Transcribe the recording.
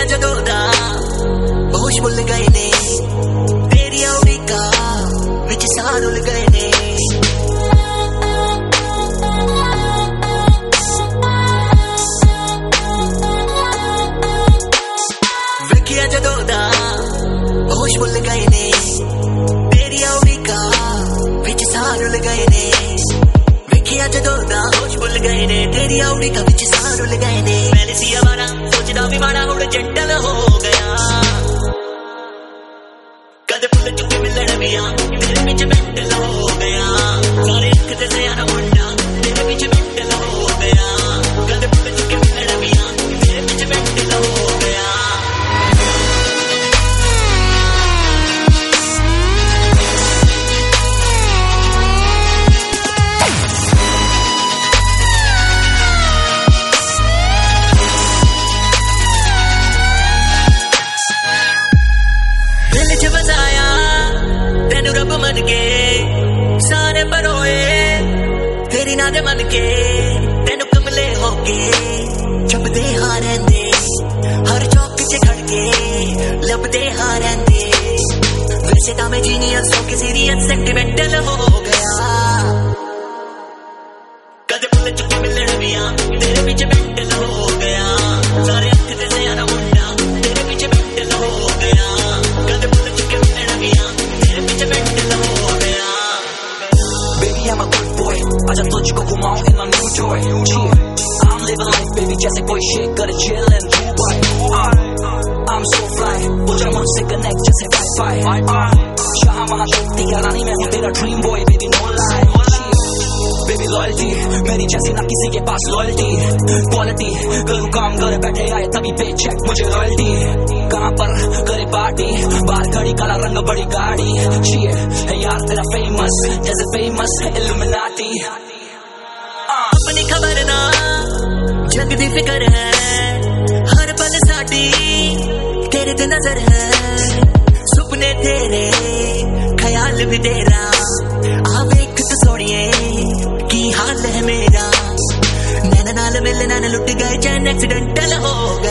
ਵੇਖਿਆ ਜਦੋਂ ਦਾ ਹੋਸ਼ ਭੁੱਲ ਗਏ ਨੇ ਤੇਰੀ ਉਡੀਕਾ ਵਿੱਚ ਸਾਹ ਰੁੱਲ ਗਏ ਨੇ ਵੇਖਿਆ ਜਦੋਂ ਦਾ ਹੋਸ਼ ਭੁੱਲ ਗਏ ਨੇ ਤੇਰੀ ਉਡੀਕਾ ਵਿੱਚ ਸਾਹ ਰੁੱਲ ਗਏ ਨੇ ਵੇਖਿਆ ਜਦੋਂ ਦਾ ਹੋਸ਼ ਭੁੱਲ ਗਏ ਨੇ ਤੇਰੀ ਉਡੀਕਾ ਵਿੱਚ ਸਾਹ ਰੁੱਲ ਗਏ ਨੇ ਪਹਿਲੇ ਸੀ ਆਵਾਰਾ ਸੋਚਦਾ ਵੀ ਮਾੜਾ ਹੁਣ ਜੰਟਲ ਹੋ ਗਿਆ ਕਦੇ ਭੁੱਲ ਚੁੱਕੇ ਮਿਲਣ ਵੀ ਆ ਤੇਰੇ ਵਿੱਚ ਮੈਂਟਲ ਹੋ ਗਿਆ ਸਾਰੇ ਅੱਖ ਤੇ ਸਿਆਣਾ ਮੁੰਡਾ ਤੇਰੇ ਵਿੱਚ ਮੈਂਟਲ ਹੋ ਗਿਆ ਕਦੇ ਭੁੱਲ ਚੁੱਕੇ ਮਿਲਣ ਵੀ ਆ ਤੇਰੇ ਵਿੱਚ ਮੈਂਟਲ ਹੋ ਗਿਆ सारे परोए तेरी नाद मन के तेन कमले होके छपदे हाँ रहंदे हर चौक च खड़के लभदे हाँ रहंदे वैसे तां मैं जीनियस होके सीरियस सेंटिमेंटल हो गया कदे भुल चुके मिलण भी आ तेरे विच मेंटल हो गया सारे अख ते सियाना मुंडा तेरे विच मेंटल हो गया कदे भुल चुके मिलण भी आ तेरे विच मेंटल हो गया I'm a good boy, I just let you go come on in my new joy. Chill, I'm living life, baby, जैसे कोई shit gotta chill in Dubai. I'm so fly, मुझे मुझसे connect जैसे Wi-Fi. शाह महाशक्ति का रानी मैं हूँ तेरा dream boy, baby no lie. Chill, baby loyalty, मेरी जैसी ना किसी के पास loyalty. Quality, करूँ काम घर बैठे आए तभी paycheck मुझे royalty. कहाँ पर करे पार्टी, बाल खड़ी काला रंग बड़ी गाड़ी. Chill, है यार तेरा famous, जैसे famous Illuminati. अपनी खबर ना जग दी फिकर है हर पल साडी तेरे ते नजर है सुपने तेरे ख्याल भी तेरा आ वेख तो सोनिए की हाल है मेरा नैना नाल मिलना न लुट गए चैन एक्सीडेंटल हो गया